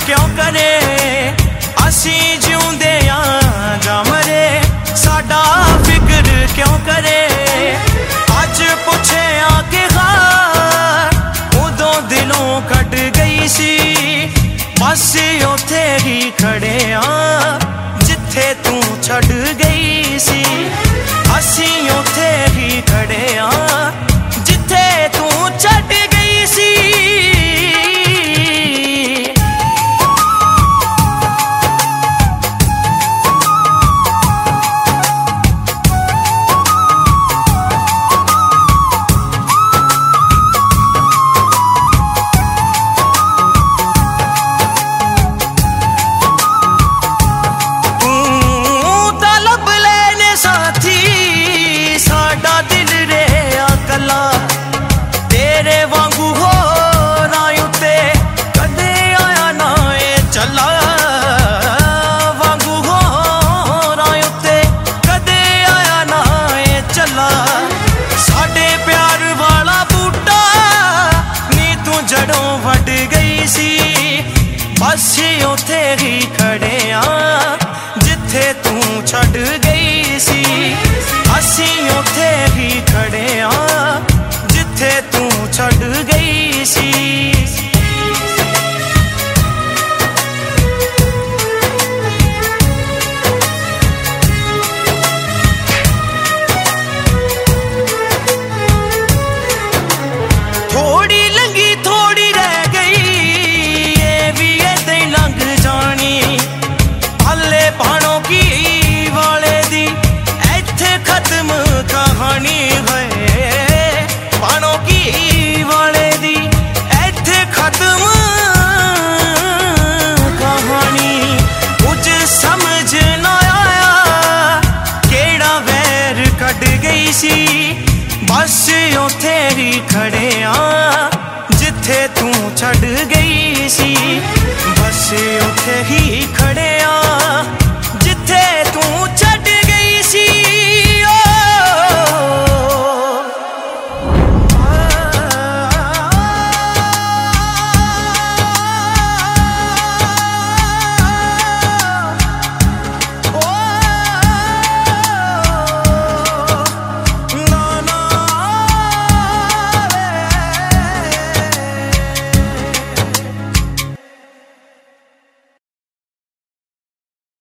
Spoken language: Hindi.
क्यों करे असी जिउंदे जा मरे साडा फिक्र क्यों करे अज पुछे आके उदों दिलों कट गई सी बस उथे ही खड़े जिथे तू छड़ गई सी असी उथे ही खड़े जिथे तू छड़ गई सी तेरे वांगू हो रायू ते कदे आया ना ए चला वांगू हो रायू ते कदे आया ना ए चला साडे प्यार वाला बूटा नी तू जड़ों वड गई सी बस उथे ही खड़े जिथे तू छड़ गई सी असी उथे ही खड़े जिथे तू छड़ गई सी थोड़ी लंगी थोड़ी रह गई ये भी ऐसे ही लंघ जानी हले पानों की वाले दी ऐथे खत्म कहानी है पानों की वाले दी ऐथे खत्म कहानी कुछ समझ ना आया केड़ा वैर कट गई सी बस उथे ही खड़े जिथे तू छड़ गई सी बस उथे ही खड़े